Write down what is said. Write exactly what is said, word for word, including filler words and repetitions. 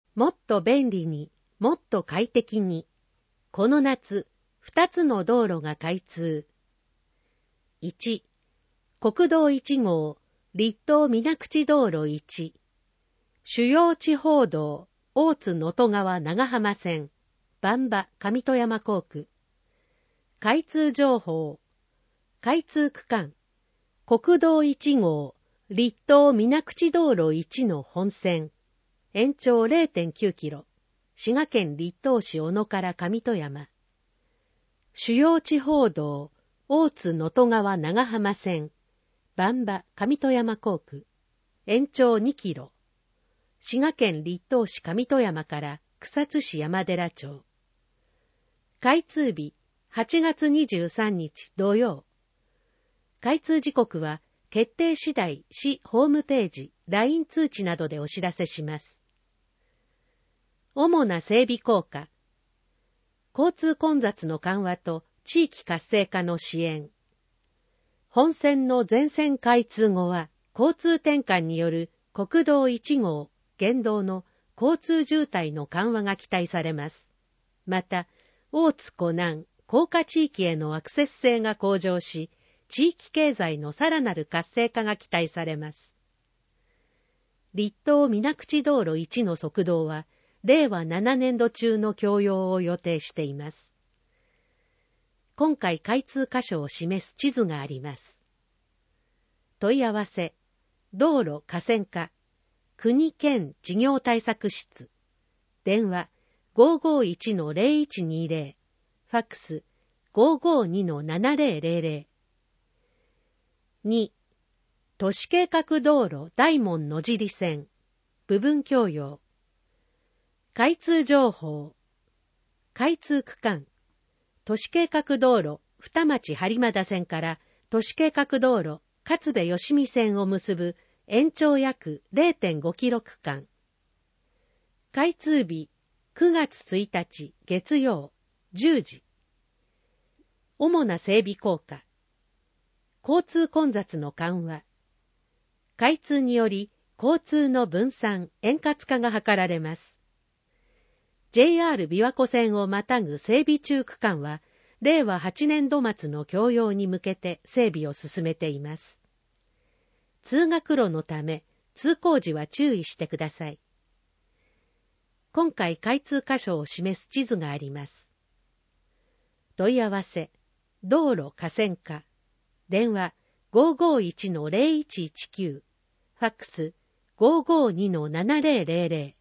もっと便利に、もっと快適に。この夏、二つの道路が開通。いち、国道いち号、立東水口道路いち。主要地方道、大津能登川長浜線、番場上戸山工区。開通情報。開通区間。国道いち号、立東水口道路いちの本線。延長 れいてんきゅうキロ。滋賀県栗東市小野から上戸山。主要地方道、大津能登川長浜線、番場上戸山工区。延長にキロ。滋賀県栗東市上戸山から草津市山寺町。開通日、はちがつにじゅうさんにち土曜。開通時刻は決定次第市ホームページ、ライン 通知などでお知らせします。主な整備効果。交通混雑の緩和と地域活性化の支援。本線の全線開通後は、交通転換による国道いち号、県道の交通渋滞の緩和が期待されます。また、大津湖南、甲賀地域へのアクセス性が向上し、地域経済のさらなる活性化が期待されます。立東水口道路いちの側道は、れいわななねんど中の供用を予定しています。今回開通箇所を示す地図があります。問い合わせ、道路河川課、国県事業対策室、電話 ごーごーいちのゼロいちにゼロ、ファックス ごーごーにのななゼロゼロゼロ。に、都市計画道路大門野尻線、部分供用。開通情報。開通区間。都市計画道路二町播磨田線から都市計画道路勝部吉見線を結ぶ延長約 れいてんごキロ区間。開通日くがつついたち月曜じゅうじ。主な整備効果。交通混雑の緩和。開通により交通の分散円滑化が図られます。ジェイアール 琵琶湖線をまたぐ整備中区間は、れいわはちねんど末の供用に向けて整備を進めています。通学路のため、通行時は注意してください。今回開通箇所を示す地図があります。問い合わせ、道路河川課、電話 ごーごーいちのゼロいちいちきゅう、ファックス ごーごーにのななゼロゼロゼロ。